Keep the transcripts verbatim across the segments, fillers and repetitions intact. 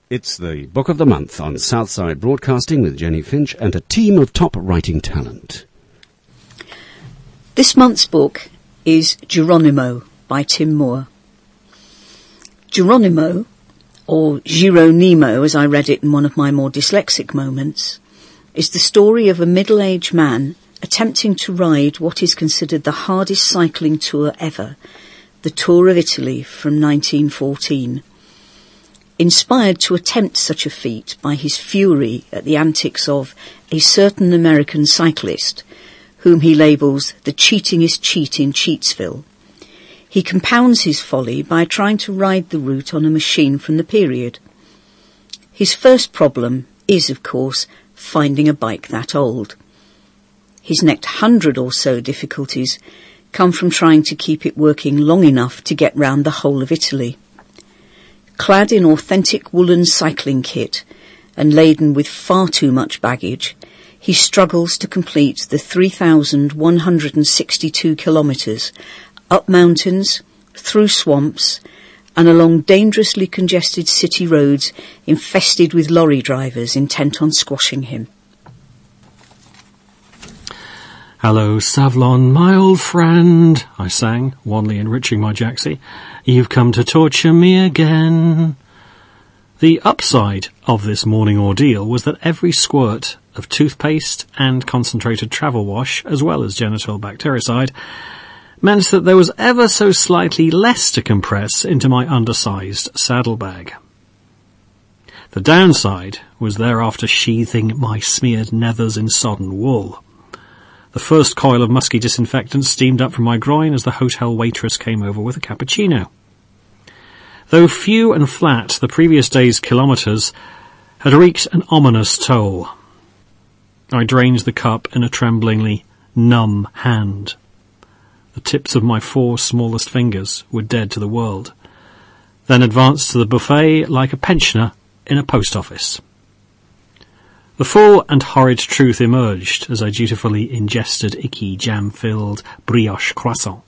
It's the Book of the Month on Southside Broadcasting with Jenny Finch and a team of top writing talent. This month's book is Geronimo by Tim Moore. Geronimo, or Geronimo as I read it in one of my more dyslexic moments, is the story of a middle-aged man attempting to ride what is considered the hardest cycling tour ever, the Tour of Italy from nineteen fourteen. Inspired to attempt such a feat by his fury at the antics of a certain American cyclist, whom he labels the cheatingest cheat in Cheatsville, he compounds his folly by trying to ride the route on a machine from the period. His first problem is, of course, finding a bike that old. His next hundred or so difficulties come from trying to keep it working long enough to get round the whole of Italy. Clad in authentic woolen cycling kit and laden with far too much baggage, he struggles to complete the three thousand one hundred sixty-two kilometres up mountains, through swamps, and along dangerously congested city roads infested with lorry drivers intent on squashing him. "Hello, Savlon, my old friend," I sang, wanly enriching my Jaxie. "You've come to torture me again." The upside of this morning ordeal was that every squirt of toothpaste and concentrated travel wash, as well as genital bactericide, meant that there was ever so slightly less to compress into my undersized saddlebag. The downside was thereafter sheathing my smeared nethers in sodden wool. The first coil of musky disinfectant steamed up from my groin as the hotel waitress came over with a cappuccino. Though few and flat, the previous day's kilometres had wreaked an ominous toll. I drained the cup in a tremblingly numb hand. The tips of my four smallest fingers were dead to the world, then advanced to the buffet like a pensioner in a post office. The full and horrid truth emerged as I dutifully ingested icky jam-filled brioche croissant.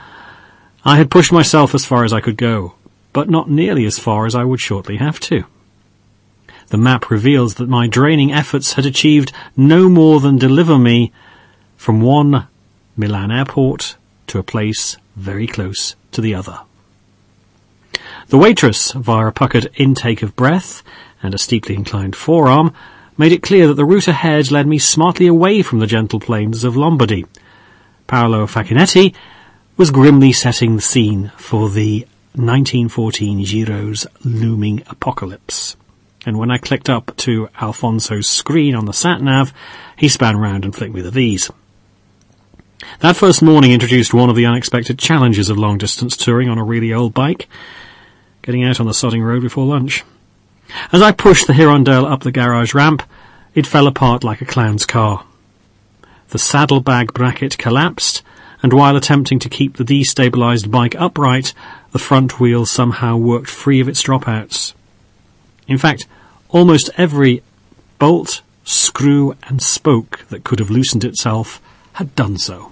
I had pushed myself as far as I could go, but not nearly as far as I would shortly have to. The map reveals that my draining efforts had achieved no more than deliver me from one Milan airport to a place very close to the other. The waitress, via a puckered intake of breath and a steeply inclined forearm, made it clear that the route ahead led me smartly away from the gentle plains of Lombardy. Paolo Facchinetti was grimly setting the scene for the nineteen fourteen Giro's looming apocalypse, and when I clicked up to Alfonso's screen on the sat-nav, he span round and flicked me the V's. That first morning introduced one of the unexpected challenges of long-distance touring on a really old bike, getting out on the sodding road before lunch. As I pushed the Hirondelle up the garage ramp, it fell apart like a clown's car. The saddlebag bracket collapsed, and while attempting to keep the destabilised bike upright, the front wheel somehow worked free of its dropouts. In fact, almost every bolt, screw and spoke that could have loosened itself had done so.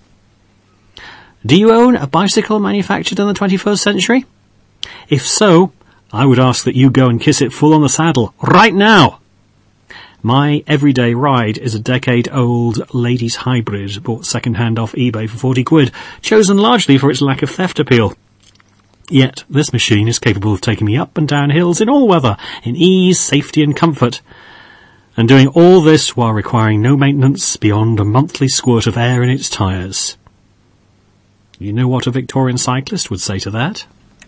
Do you own a bicycle manufactured in the twenty-first century? If so, I would ask that you go and kiss it full on the saddle, right now! My everyday ride is a decade-old ladies' hybrid bought second-hand off eBay for forty quid, chosen largely for its lack of theft appeal. Yet this machine is capable of taking me up and down hills in all weather, in ease, safety and comfort, and doing all this while requiring no maintenance beyond a monthly squirt of air in its tyres. You know what a Victorian cyclist would say to that?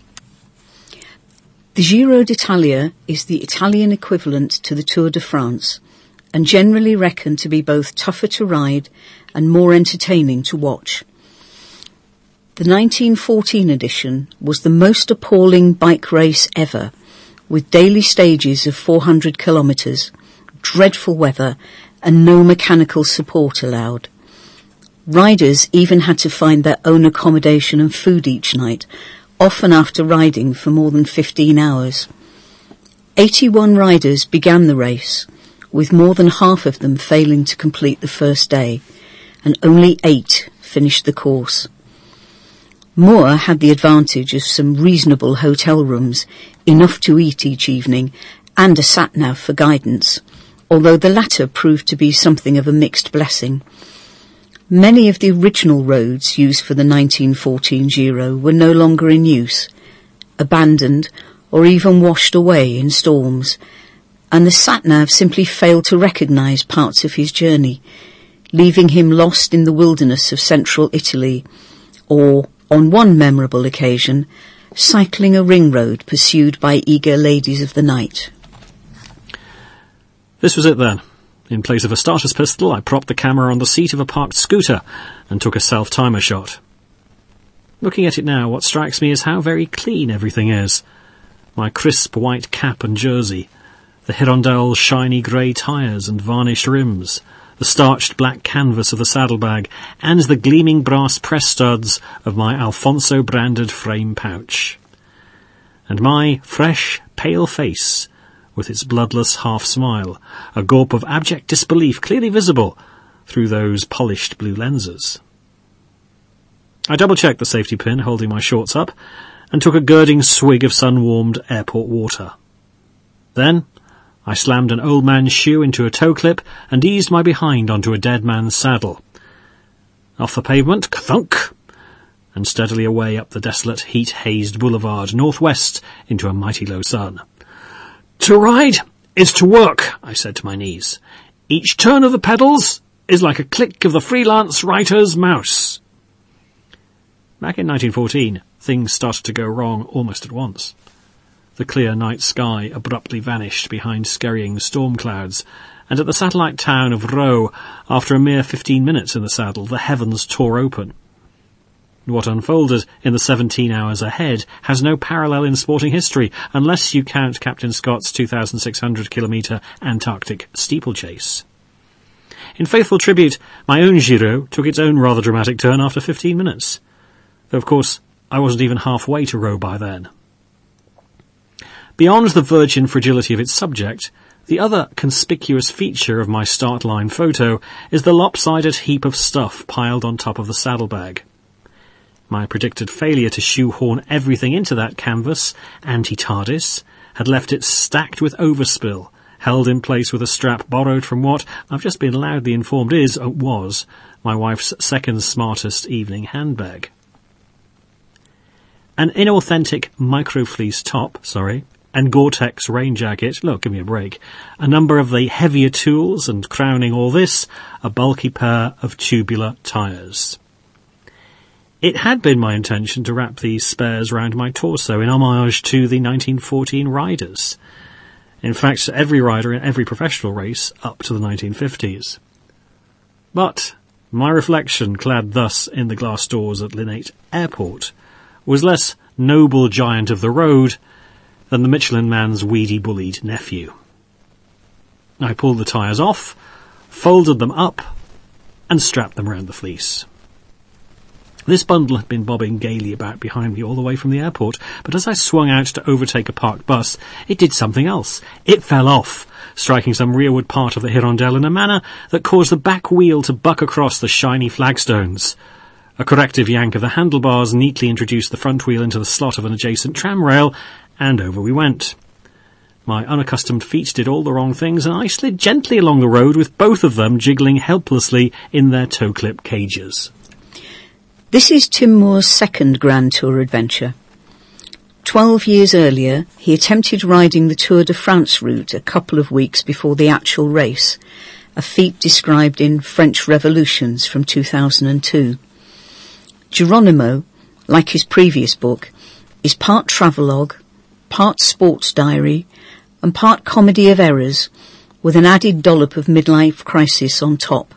The Giro d'Italia is the Italian equivalent to the Tour de France, and generally reckoned to be both tougher to ride and more entertaining to watch. The nineteen fourteen edition was the most appalling bike race ever, with daily stages of four hundred kilometres, dreadful weather, and no mechanical support allowed. Riders even had to find their own accommodation and food each night, often after riding for more than fifteen hours. eighty-one riders began the race, with more than half of them failing to complete the first day, and only eight finished the course. Moore had the advantage of some reasonable hotel rooms, enough to eat each evening, and a sat-nav for guidance, although the latter proved to be something of a mixed blessing. Many of the original roads used for the nineteen fourteen Giro were no longer in use, abandoned or even washed away in storms, and the sat-nav simply failed to recognise parts of his journey, leaving him lost in the wilderness of central Italy, or, on one memorable occasion, cycling a ring road pursued by eager ladies of the night. This was it then. In place of a starter's pistol, I propped the camera on the seat of a parked scooter and took a self-timer shot. Looking at it now, what strikes me is how very clean everything is. My crisp white cap and jersey, the Hirondel's shiny grey tyres and varnished rims, the starched black canvas of the saddlebag, and the gleaming brass press studs of my Alfonso-branded frame pouch. And my fresh, pale face, with its bloodless half-smile, a gawp of abject disbelief clearly visible through those polished blue lenses. I double-checked the safety pin holding my shorts up and took a girding swig of sun-warmed airport water. Then I slammed an old man's shoe into a toe clip and eased my behind onto a dead man's saddle. Off the pavement, ka-thunk, and steadily away up the desolate, heat-hazed boulevard northwest into a mighty low sun. To ride is to work, I said to my knees. Each turn of the pedals is like a click of the freelance writer's mouse. Back in nineteen fourteen, things started to go wrong almost at once. The clear night sky abruptly vanished behind scurrying storm clouds, and at the satellite town of Roe, after a mere fifteen minutes in the saddle, the heavens tore open. What unfolded in the seventeen hours ahead has no parallel in sporting history, unless you count Captain Scott's two thousand six hundred kilometre Antarctic steeplechase. In faithful tribute, my own Giro took its own rather dramatic turn after fifteen minutes. Though, of course, I wasn't even halfway to Roe by then. Beyond the virgin fragility of its subject, the other conspicuous feature of my start line photo is the lopsided heap of stuff piled on top of the saddlebag. My predicted failure to shoehorn everything into that canvas, anti-TARDIS, had left it stacked with overspill, held in place with a strap borrowed from what, I've just been loudly informed is, uh, was, my wife's second smartest evening handbag. An inauthentic micro-fleece top, sorry, and Gore-Tex rain jacket, look, give me a break, a number of the heavier tools, and crowning all this, a bulky pair of tubular tyres. It had been my intention to wrap these spares round my torso in homage to the nineteen fourteen riders. In fact, every rider in every professional race up to the nineteen fifties. But my reflection, clad thus in the glass doors at Linate Airport, was less noble giant of the road than the Michelin Man's weedy bullied nephew. I pulled the tyres off, folded them up, and strapped them round the fleece. This bundle had been bobbing gaily about behind me all the way from the airport, but as I swung out to overtake a parked bus, it did something else. It fell off, striking some rearward part of the Hirondelle in a manner that caused the back wheel to buck across the shiny flagstones. A corrective yank of the handlebars neatly introduced the front wheel into the slot of an adjacent tram rail, and over we went. My unaccustomed feet did all the wrong things, and I slid gently along the road with both of them jiggling helplessly in their toe-clip cages. This is Tim Moore's second Grand Tour adventure. Twelve years earlier, he attempted riding the Tour de France route a couple of weeks before the actual race, a feat described in French Revolutions from two thousand two. Geronimo, like his previous book, is part travelogue, part sports diary, and part comedy of errors, with an added dollop of midlife crisis on top.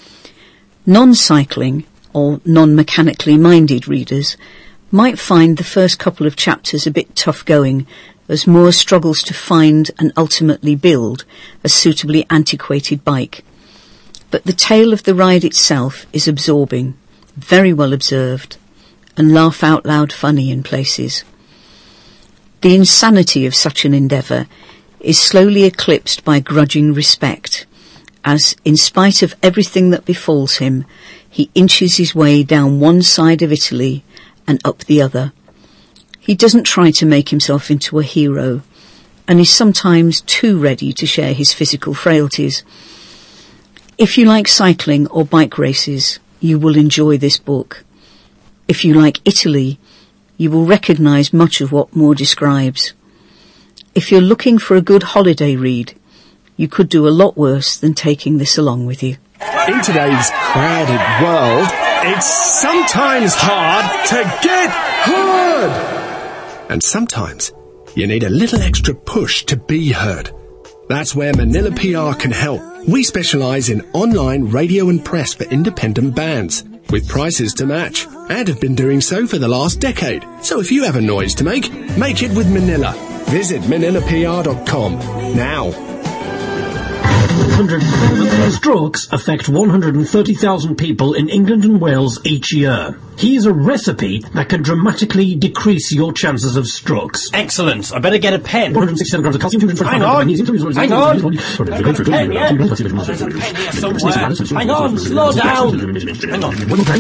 Non-cycling, or non-mechanically minded readers, might find the first couple of chapters a bit tough going, as Moore struggles to find and ultimately build a suitably antiquated bike. But the tale of the ride itself is absorbing, very well observed, and laugh-out-loud funny in places. The insanity of such an endeavour is slowly eclipsed by grudging respect, as, in spite of everything that befalls him, he inches his way down one side of Italy and up the other. He doesn't try to make himself into a hero, and is sometimes too ready to share his physical frailties. If you like cycling or bike races, you will enjoy this book. If you like Italy, you will recognise much of what Moore describes. If you're looking for a good holiday read, you could do a lot worse than taking this along with you. In today's crowded world, it's sometimes hard to get heard. And sometimes you need a little extra push to be heard. That's where Manila P R can help. We specialise in online radio and press for independent bands, with prices to match, and have been doing so for the last decade. So if you have a noise to make, make it with Manila. Visit manila p r dot com now. one hundred strokes affect one hundred thirty thousand people in England and Wales each year. Here's a recipe that can dramatically decrease your chances of strokes. Excellent. I better get a pen. one hundred sixty-seven grams of calcium. Hang on. Hang on. I've got a pen, yeah. I've got a pen somewhere. Hang on. Slow down. Hang on.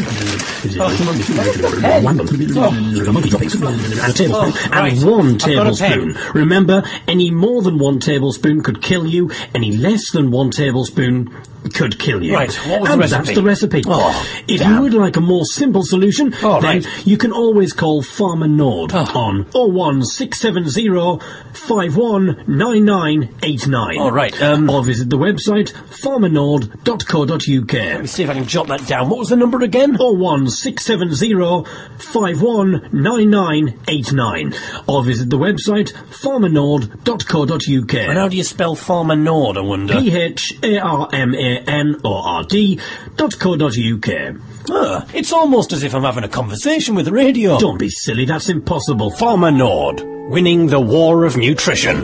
And a tablespoon. And one tablespoon. Remember, any more than one tablespoon could kill you. Any less than one tablespoon could kill you. Right, what was and the recipe? That's the recipe. Oh, if damn. you would like a more simple solution, oh, then right. you can always call Farmer Nord oh. on oh one six seven zero five one nine nine eight nine. All right. Um, or visit the website farmer nord dot co dot u k. Let me see if I can jot that down. What was the number again? oh one six seven zero five one nine nine eight nine. Or visit the website farmer nord dot co dot u k. And how do you spell Farmer Nord, I wonder? P H A R M A N O R D dot co dot u k. Ah, it's almost as if I'm having a conversation with the radio. Don't be silly, that's impossible. Farmer Nord, winning the war of nutrition.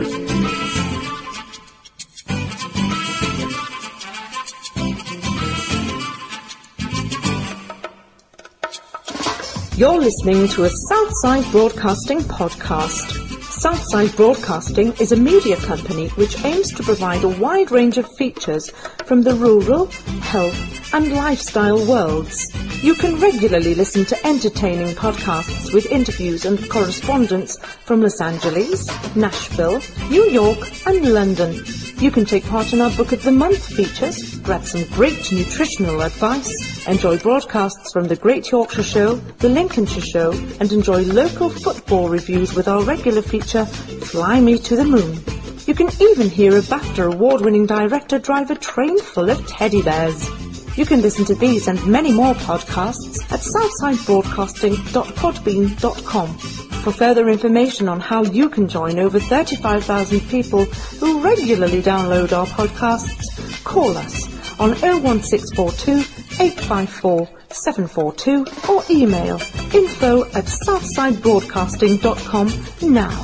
You're listening to a Southside Broadcasting podcast. Southside Broadcasting is a media company which aims to provide a wide range of features from the rural, health and lifestyle worlds. You can regularly listen to entertaining podcasts with interviews and correspondence from Los Angeles, Nashville, New York and London. You can take part in our Book of the Month features, grab some great nutritional advice, enjoy broadcasts from the Great Yorkshire Show, the Lincolnshire Show, and enjoy local football reviews with our regular feature, Fly Me to the Moon. You can even hear a BAFTA award-winning director drive a train full of teddy bears. You can listen to these and many more podcasts at southside broadcasting dot podbean dot com. For further information on how you can join over thirty-five thousand people who regularly download our podcasts, call us on oh one six four two eight five four seven four two or email info at southside broadcasting dot com now.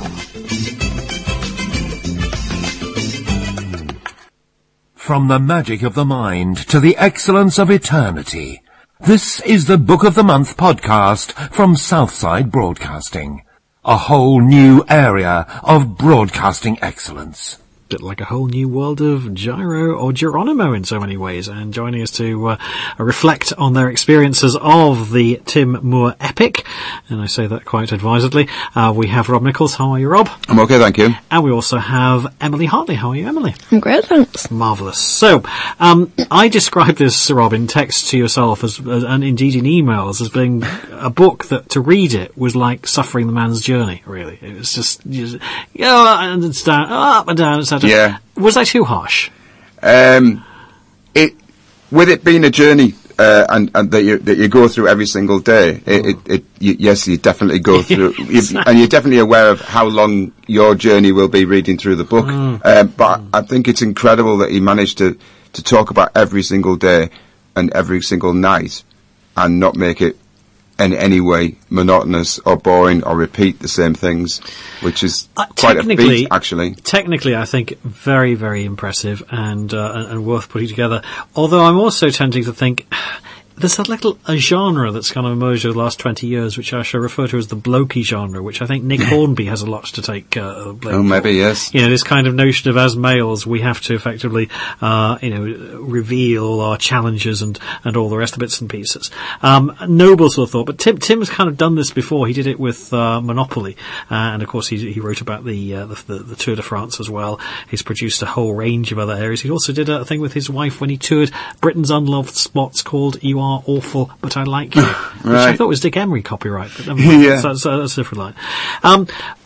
From the magic of the mind to the excellence of eternity, this is the Book of the Month podcast from Southside Broadcasting. A whole new area of broadcasting excellence. Bit like a whole new world of Gyro or Geronimo in so many ways, and joining us to uh, reflect on their experiences of the Tim Moore epic, and I say that quite advisedly, uh, we have Rob Nichols. How are you, Rob? I'm okay, thank you. And we also have Emily Hartley. How are you, Emily? I'm great, thanks. Marvellous. So, um, I described this, Rob, in text to yourself as, as, and indeed in emails, as being a book that to read it was like suffering the man's journey, really. It was just, just you know, and it's down, up and down, et cetera. Yeah. Was I too harsh? Um, it, with it being a journey, uh, and, and that you, that you go through every single day, it, it, it you, yes, you definitely go through, Exactly. and you're definitely aware of how long your journey will be reading through the book. Mm. Um, but I think it's incredible that he managed to, to talk about every single day and every single night and not make it in any way monotonous or boring or repeat the same things, which is uh, quite a feat, actually. Technically, I think very, very impressive and, uh, and and worth putting together. Although I'm also tending to think there's a little a genre that's kind of emerged over the last twenty years, which I shall refer to as the blokey genre, which I think Nick Hornby has a lot to take uh, blame Oh, maybe, for. yes. You know, this kind of notion of as males, we have to effectively, uh, you know, reveal our challenges and, and all the rest of bits and pieces. Um, noble sort of thought, but Tim, Tim's kind of done this before. He did it with uh, Monopoly, uh, and of course he, he wrote about the, uh, the, the the Tour de France as well. He's produced a whole range of other areas. He also did a thing with his wife when he toured Britain's unloved spots called "You Are Awful, But I Like You," which Right. I thought was Dick Emery copyright, but never mind. Yeah. that's, that's a different line. Um,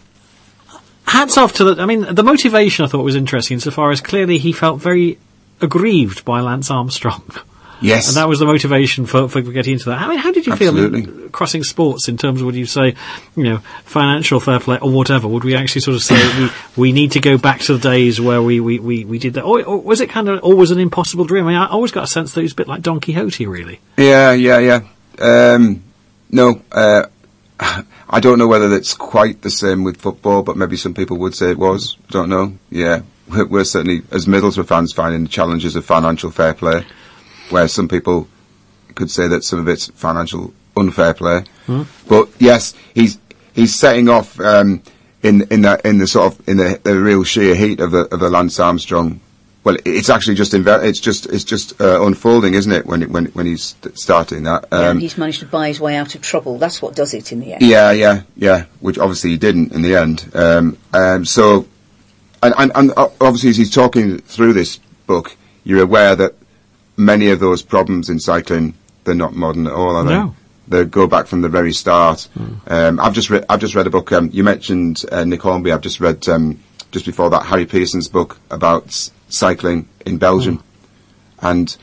hats off to the. I mean, the motivation I thought was interesting, insofar as clearly he felt very aggrieved by Lance Armstrong. Yes. And that was the motivation for, for getting into that. I mean, how did you Absolutely. feel in crossing sports in terms of, would you say, you know, financial fair play or whatever? Would we actually sort of say we, we need to go back to the days where we, we, we, we did that? Or, or was it kind of always an impossible dream? I mean, I always got a sense that he was a bit like Don Quixote, really. Yeah, yeah, yeah. Um, no, uh, I don't know whether that's quite the same with football, but maybe some people would say it was. Don't know. Yeah. We're, we're certainly, as Middlesbrough fans, finding the challenges of financial fair play, where some people could say that some of it's financial unfair play. Hmm. But yes, he's he's setting off um, in in the in the sort of in the, the real sheer heat of the of the Lance Armstrong. Well, it's actually just inve- it's just it's just uh, unfolding, isn't it? When it, when when he's st- starting that. Yeah, Um, and he's managed to buy his way out of trouble. That's what does it in the end. yeah, yeah, yeah. Which obviously he didn't in the end. Um, um, so, and, and and obviously as he's talking through this book, you're aware that many of those problems in cycling, they're not modern at all, are they? No. They go back from the very start. Mm. Um, I've just read. I've just read a book. Um, you mentioned uh, Nick Hornby. I've just read um, just before that Harry Pearson's book about s- cycling in Belgium, mm. and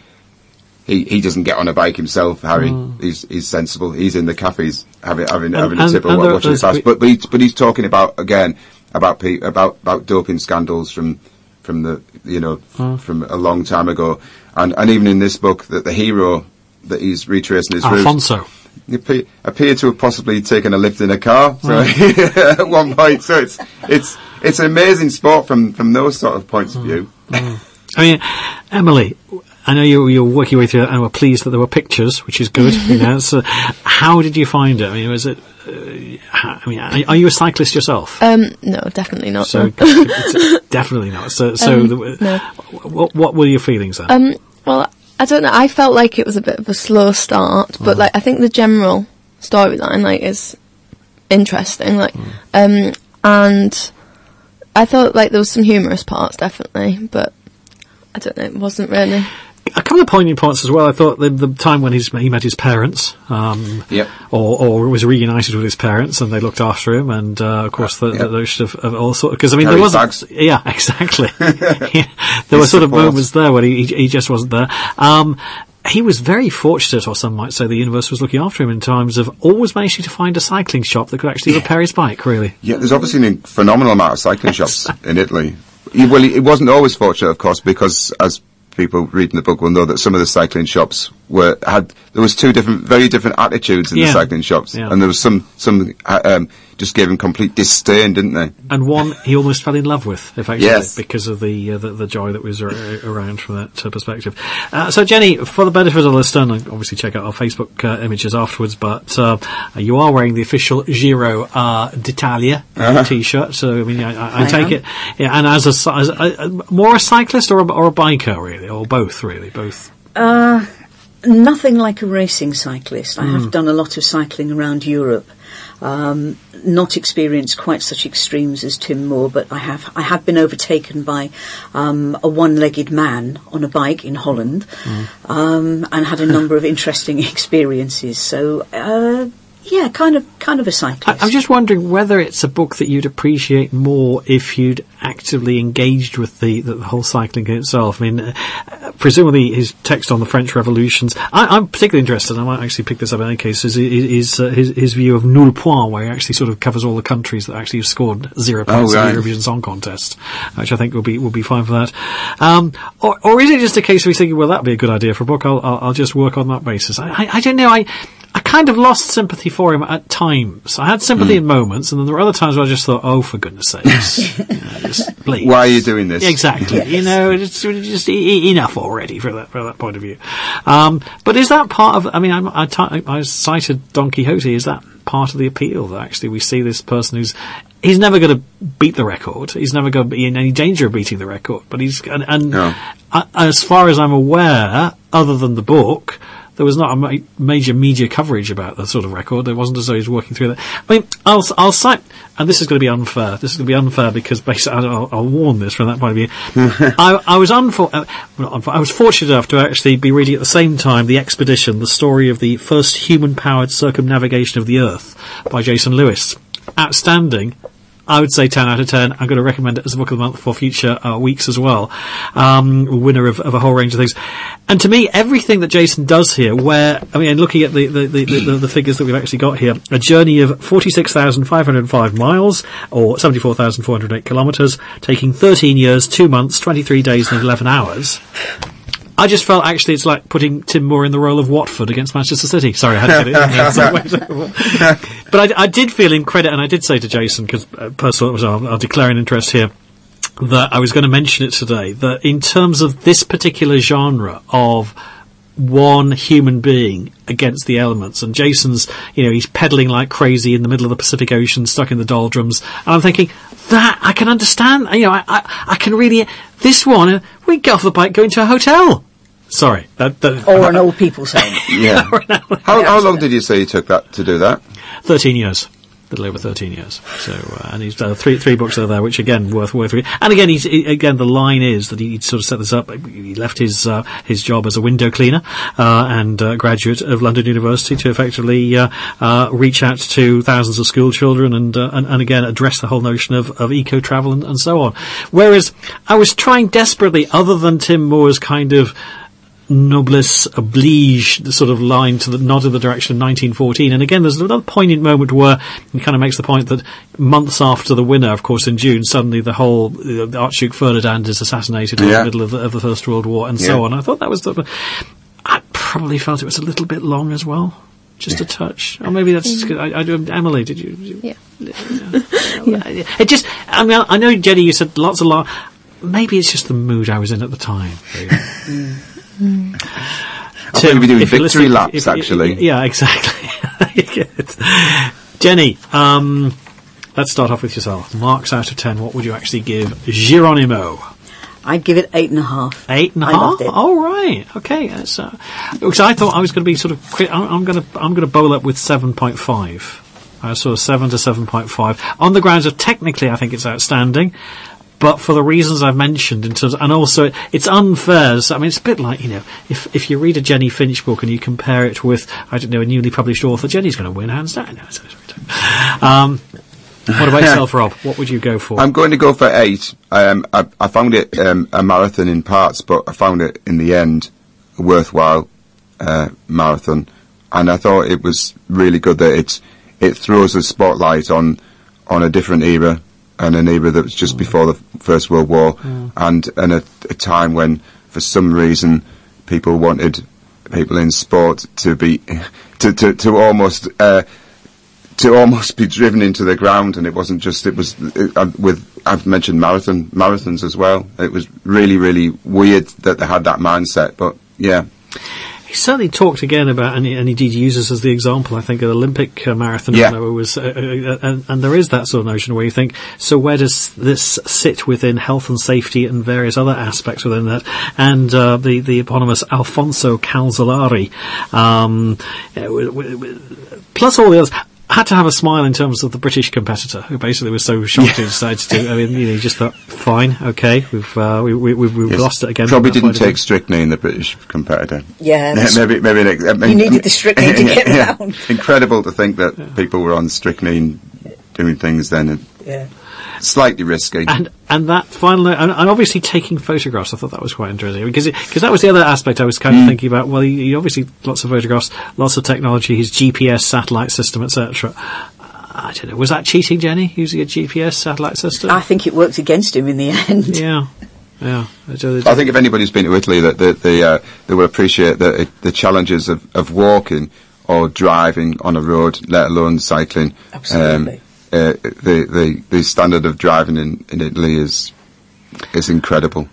he he doesn't get on a bike himself. Harry, mm. he's he's sensible. He's in the cafes having having, And- having a and- tip or and wa- there- watching it there's- pass. But but, he, but he's talking about again about pe- about about doping scandals from from the you know Mm. from a long time ago, and and even in this book that the hero that he's retracing his route. Alfonso. He appear, appeared to have possibly taken a lift in a car so at one point. So it's it's it's an amazing sport from, from those sort of points of view. I mean, Emily, I know you, you're working your way through it and were pleased that there were pictures, which is good. You know, so how did you find it? I mean, was it? Uh, how, I mean, are, are you a cyclist yourself? Um, no, definitely not. So no. it's definitely not. So, so Um, the, no. what what were your feelings then? Um, well, I don't know. I felt like it was a bit of a slow start, but Mm. like I think the general storyline like is interesting. Like, Mm. um, and I thought like there was some humorous parts definitely, but I don't know. It wasn't really. A couple of poignant points as well. I thought the, the time when he's, he met his parents, um, Yep. or, or was reunited with his parents, and they looked after him, and uh, of course the, Yep. the notion of, of all sorts. Because I mean, Harry there was Bags. yeah, exactly. Yeah, there were His sort of support. moments there where he, he, he just wasn't there. Um, he was very fortunate, or some might say the universe was looking after him in terms of always managing to find a cycling shop that could actually repair his bike. Really, Yeah, there's obviously a phenomenal amount of cycling shops in Italy. He, well, he, it wasn't always fortunate, of course, because as people reading the book will know that some of the cycling shops were had there was two different, very different attitudes in Yeah. the cycling shops, Yeah. and there was some some uh, um, just gave him complete disdain, didn't they? and one he almost fell in love with, effectively, Yes. because of the, uh, the the joy that was ar- around from that uh, perspective. Uh, so, Jenny, for the benefit of the listener, and obviously check out our Facebook uh, images afterwards, but uh, you are wearing the official Giro uh, d'Italia uh, Uh-huh. T-shirt. So, I mean, I, I, I I take am. it, yeah, and as a, cy- as a, a more a cyclist or a, or a biker, really, or both, really, both. Uh, nothing like a racing cyclist. I have done a lot of cycling around Europe. Um, not experienced quite such extremes as Tim Moore, but I have I have been overtaken by um, a one-legged man on a bike in Holland, um, and had a number of interesting experiences. So uh, yeah, kind of kind of a I, cyclist. I'm just wondering whether it's a book that you'd appreciate more if you'd actively engaged with the, the, the whole cycling in itself. I mean, uh, presumably his text on the French revolutions. I, I'm particularly interested, I might actually pick this up in any case, is, is uh, his, his view of nul point, where he actually sort of covers all the countries that actually have scored zero points Oh, right. in the Eurovision Song Contest, which I think will be will be fine for that. Um, or, or is it just a case of he's thinking, well, that'd be a good idea for a book, I'll, I'll, I'll just work on that basis? I, I, I don't know, I... I kind of lost sympathy for him at times. I had sympathy Mm. in moments, and then there were other times where I just thought, oh, for goodness sakes. You know, just please. Why are you doing this? Exactly. Yes. You know, it's really just e- enough already from that, from that point of view. Um, but is that part of, I mean, I'm, I, t- I cited Don Quixote, is that part of the appeal that actually we see this person who's, he's never going to beat the record. He's never going to be in any danger of beating the record. But he's, and, and No. uh, as far as I'm aware, other than the book, there was not a ma- major media coverage about that sort of record. It wasn't as though he was working through that. I mean, I'll, I'll cite, and this is going to be unfair. This is going to be unfair because basically, I'll, I'll warn this from that point of view. I, I was unfor- uh, not unfor- I was fortunate enough to actually be reading at the same time The Expedition, the story of the first human-powered circumnavigation of the Earth by Jason Lewis. Outstanding. I would say ten out of ten. I'm going to recommend it as a book of the month for future uh, weeks as well. Um, winner of, of a whole range of things. And to me, everything that Jason does here, where, I mean, looking at the, the, the, the, the figures that we've actually got here, a journey of forty-six thousand five hundred five miles, or seventy-four thousand four hundred eight kilometres, taking thirteen years, two months, twenty-three days and eleven hours. I just felt actually it's like putting Tim Moore in the role of Watford against Manchester City. Sorry, I had to get it in there. But I, I did feel him credit, and I did say to Jason, because uh, personally, I'll, I'll declare an interest here, that I was going to mention it today, that in terms of this particular genre of one human being against the elements, and Jason's, you know, he's pedaling like crazy in the middle of the Pacific Ocean, stuck in the doldrums, and I'm thinking, that, I can understand, you know, I, I, I can really, this one, uh, we get off the bike, go into a hotel. Sorry. That, that, Or an old people's home. Yeah. how, how long did you say you took that to do that? thirteen years. A little over thirteen years. So, uh, and he's uh, three three books are there, which again worth worth reading. And again, he's he, again the line is that he sort of set this up. He left his uh, his job as a window cleaner uh, and uh, graduate of London University to effectively uh, uh, reach out to thousands of school children and uh, and, and again address the whole notion of, of eco travel and, and so on. Whereas I was trying desperately, other than Tim Moore's kind of noblesse oblige, the sort of line to the nod in the direction of nineteen fourteen. And again, there's another poignant moment where he kind of makes the point that months after the winner, of course, in June, suddenly the whole the Archduke Ferdinand is assassinated in yeah. the middle of the, of the First World War and yeah. so on. I thought that was the. I probably felt it was a little bit long as well. Just a touch, or maybe that's. I, I do. Emily, did you? Did you yeah. yeah. It just. I mean, I know, Jenny, you said lots of long. Maybe it's just the mood I was in at the time. Mm. I thought you'd be doing victory laps, if, actually. If, yeah, exactly. Jenny, um, let's start off with yourself. Marks out of ten, what would you actually give Geronimo? I'd give it eight and a half. Eight and a I half? loved it. Oh, right. Okay. That's, uh, because I thought I was going to be sort of, quick, I'm, I'm going to, I'm going to bowl up with seven point five. Uh, sort of seven to seven point five. On the grounds of technically, I think it's outstanding. But for the reasons I've mentioned, in terms, and also it, it's unfair. So, I mean, it's a bit like, you know, if if you read a Jenny Finch book and you compare it with, I don't know, a newly published author, Jenny's going to win hands down. No, it's, it's, um, what about yourself, Rob? What would you go for? I'm going to go for eight. Um, I, I found it um, a marathon in parts, but I found it in the end a worthwhile uh, marathon, and I thought it was really good that it it throws a spotlight on on a different era. And an era that was just mm. before the First World War, mm. and and a, a time when, for some reason, people wanted people in sport to be to to, to almost uh, to almost be driven into the ground, and it wasn't just it was it, uh, with I've mentioned marathon marathons as well. It was really really weird that they had that mindset, but yeah. He certainly talked again about, and he, and he did use this as the example, I think, of the Olympic uh, marathon. Yeah. It was, uh, uh, and, and there is that sort of notion where you think, so where does this sit within health and safety and various other aspects within that? And uh, the, the eponymous Alfonso Calzolari, um, uh, w- w- w- plus all the others. I had to have a smile in terms of the British competitor, who basically was so shocked he decided to do. I mean, you know, he just thought, fine, okay, we've uh, we, we, we've, we've yes. lost it again. Probably didn't take strychnine, the British competitor. Yeah, maybe maybe like, I mean, you needed the strychnine to get yeah, round. Incredible to think that yeah. people were on strychnine doing things then. And yeah. Slightly risky. And and that finally, and, and obviously taking photographs, I thought that was quite interesting, because because that was the other aspect I was kind of mm. thinking about. Well, he, he obviously lots of photographs, lots of technology, his G P S satellite system, et cetera. I don't know. Was that cheating, Jenny, using a G P S satellite system? I think it worked against him in the end. Yeah. Yeah. I think if anybody's been to Italy, that they, they, uh, they will appreciate the, the challenges of, of walking or driving on a road, let alone cycling. Absolutely. Um, uh, the, the, the standard of driving in, in Italy is is incredible.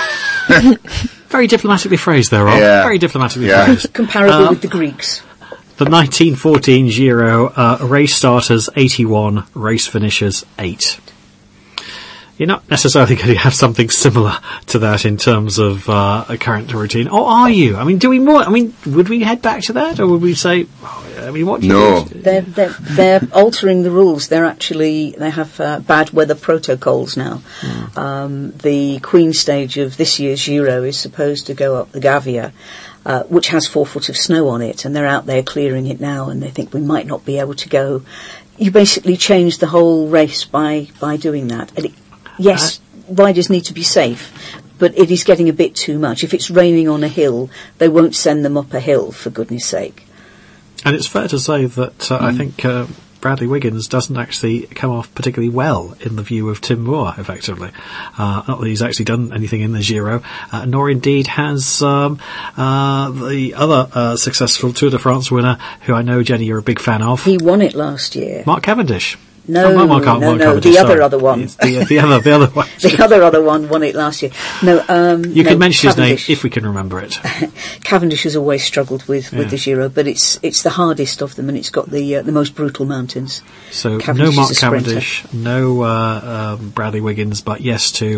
Very diplomatically phrased there, Rob. Yeah. Very diplomatically Yeah. phrased. Comparable Uh, with the Greeks. The nineteen fourteen Giro, uh, race starters eighty-one, race finishers eight. You're not necessarily going to have something similar to that in terms of uh, a character routine, or are you? I mean, do we more? I mean, would we head back to that, or would we say? Oh, I mean, what? Do No. you do? They're, they're, they're altering the rules. They're actually, they have uh, bad weather protocols now. Mm. Um, the Queen stage of this year's Giro is supposed to go up the Gavia, uh, which has four foot of snow on it, and they're out there clearing it now, and they think we might not be able to go. You basically change the whole race by, by doing that. And it, yes, riders need to be safe, but it is getting a bit too much. If it's raining on a hill, they won't send them up a hill, for goodness sake. And it's fair to say that uh, Mm. I think uh, Bradley Wiggins doesn't actually come off particularly well in the view of Tim Moore, effectively. Uh, not that he's actually done anything in the Giro, uh, nor indeed has um, uh, the other uh, successful Tour de France winner, who I know, Jenny, you're a big fan of, He won it last year. Mark Cavendish. No, Oh, Mark, Mark, no, Mark no, Cavendish, the other sorry. other one. It's The, the other, the other one. The other other one won it last year. No, um, You no, can mention Cavendish. his name if we can remember it. Cavendish has always struggled with, Yeah. with the Giro, but it's it's the hardest of them, and it's got the uh, the most brutal mountains. So Cavendish no Mark is a sprinter. Cavendish, no uh, um, Bradley Wiggins, but yes to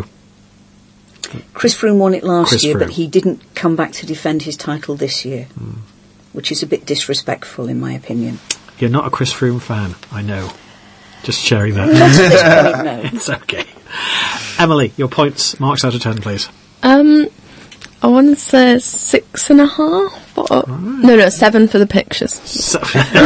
Chris Froome won it last Chris year, Froome. but he didn't come back to defend his title this year, Hmm. which is a bit disrespectful in my opinion. You're not a Chris Froome fan, I know. Just sharing that. Not at this point, no. It's okay. Emily, your points, marks out of ten, please. Um, I want to say six and a half. Or, No, no, seven for the pictures. So,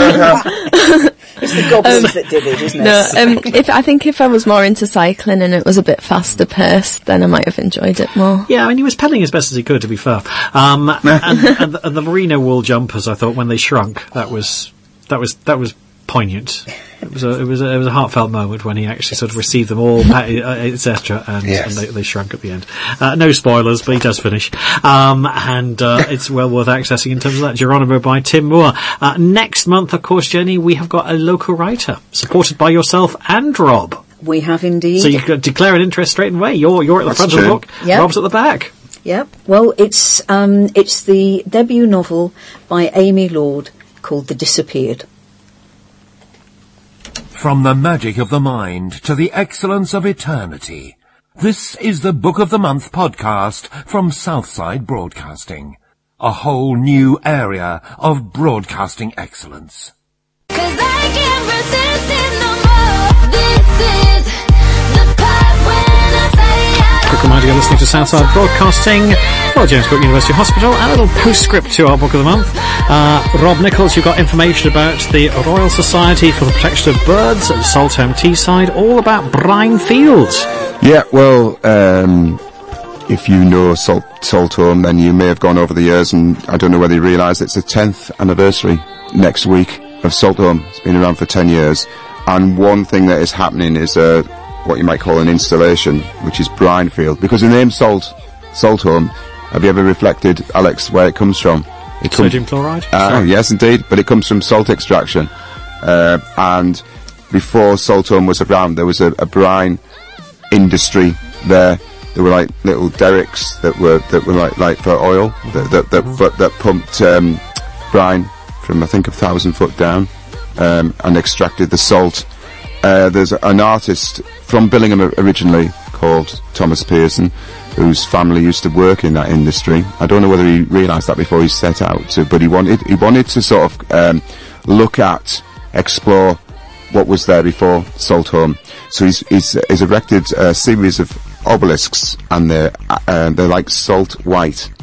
It's the goblins that did it, isn't it? No, um, if I think if I was more into cycling and it was a bit faster paced, then I might have enjoyed it more. yeah, I mean, he was pedalling as best as he could, to be fair. Um, and, and, the, and the merino wool jumpers, I thought, when they shrunk, that was that was that was poignant. It was a it was a, it was a heartfelt moment when he actually sort of received them all, et cetera, and, Yes. and they, they shrunk at the end. Uh, no spoilers, but he does finish, um, and uh, it's well worth accessing in terms of that. Geronimo by Tim Moore. Uh, next month, of course, Jenny, we have got a local writer supported by yourself and Rob. We have indeed. So you could declare an interest straight away. You're you're at the That's front of the true. book. Yep. Rob's at the back. Yep. Well, it's um, it's the debut novel by Amy Lord called The Disappeared. From the magic of the mind to the excellence of eternity. This is the Book of the Month podcast from Southside Broadcasting. A whole new area of broadcasting excellence. Cause I can't resist it no more. This is the part when I say I Quick reminder, you're listening to Southside Broadcasting, Royal James Cook University Hospital, and a little postscript to our Book of the Month. Uh, Rob Nichols, you've got information about the Royal Society for the Protection of Birds at Saltham Teesside, all about brine fields. Yeah, well, um, if you know Salt, Saltholm, then you may have gone over the years, and I don't know whether you realise it's the tenth anniversary next week of Saltholm. It's been around for ten years, and one thing that is happening is uh, what you might call an installation, which is brine field, because the name Salt, Saltholm, have you ever reflected, Alex, where it comes from? It comes- Sodium chloride? Ah, Sorry. yes, indeed, but it comes from salt extraction. Uh, and before Saltholm was around, there was a, a brine industry there. There were like little derricks that were that were like like for oil that that, that but that pumped um, brine from I think a thousand foot down um, and extracted the salt. Uh, there's an artist from Billingham originally called Thomas Pearson, whose family used to work in that industry. I don't know whether he realised that before he set out to, but he wanted he wanted to sort of um, look at, explore what was there before Saltholm. So he's he's, he's erected a series of obelisks, and they're uh, they're like salt white,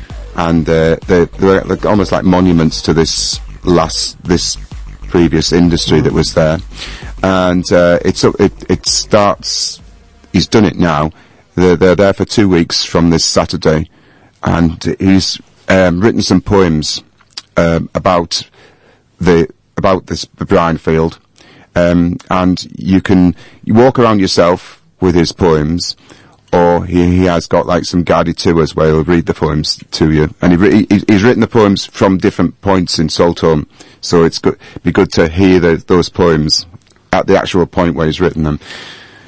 and uh, they're, they're like almost like monuments to this last this previous industry that was there. And uh, it's it it starts. He's done it now. They're, they're there for two weeks from this Saturday, and he's um, written some poems um, about the about this brine field, um, and you can you walk around yourself with his poems, or he, he has got like some guided tours where he'll read the poems to you, and he, re- he he's written the poems from different points in Saltholm, so it's good be good to hear the, those poems at the actual point where he's written them.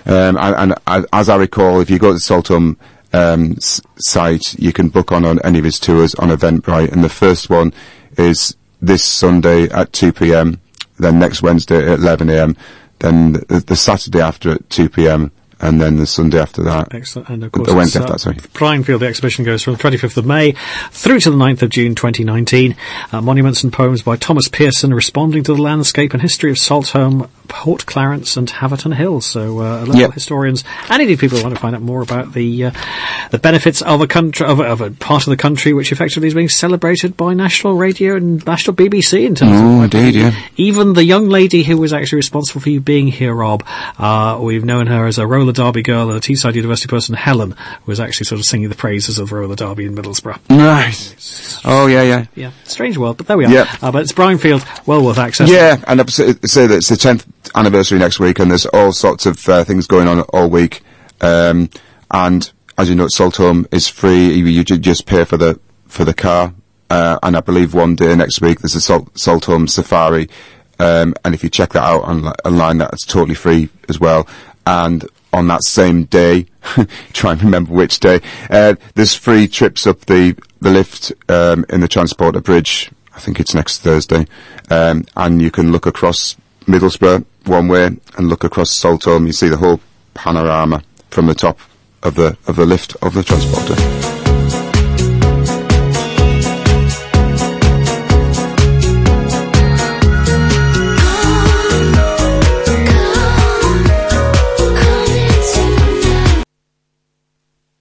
Um, and, and as I recall, if you go to the Saltholm um, s- site, you can book on, on any of his tours on Eventbrite, and the first one is this Sunday at two p.m, then next Wednesday at eleven a.m, then the, the Saturday after at two p.m, and then the Sunday after that. Excellent. And of course, the Wednesday uh, after that, sorry. Brinefield, the exhibition goes from the twenty-fifth of May through to the ninth of June twenty nineteen. Uh, monuments and poems by Thomas Pearson responding to the landscape and history of Saltholm, Port Clarence and Haverton Hills. So, uh, local yep. historians and indeed people who want to find out more about the uh, the benefits of a country, of a, of a part of the country which effectively is being celebrated by national radio and national B B C in terms oh, of indeed, yeah. even the young lady who was actually responsible for you being here, Rob. Uh, we've known her as a roller derby girl and a Teesside University person. Helen was actually sort of singing the praises of roller derby in Middlesbrough. Right. Oh, yeah, yeah. Yeah, strange world, but there we are. Yep. Uh, but it's Brinefield, well worth access. Yeah, and I'd say say that it's the tenth anniversary next week, and there's all sorts of uh, things going on all week. Um, and as you know, Saltholm is free. You, you ju- just pay for the for the car. Uh, and I believe one day next week there's a Salt- Saltholm Safari. Um, and if you check that out on, online, that's totally free as well. And on that same day, try and remember which day, uh, there's free trips up the, the lift um, in the Transporter Bridge. I think it's next Thursday. Um, and you can look across Middlesbrough one way and look across Saltholm. You see the whole panorama from the top of the of the lift of the Transporter.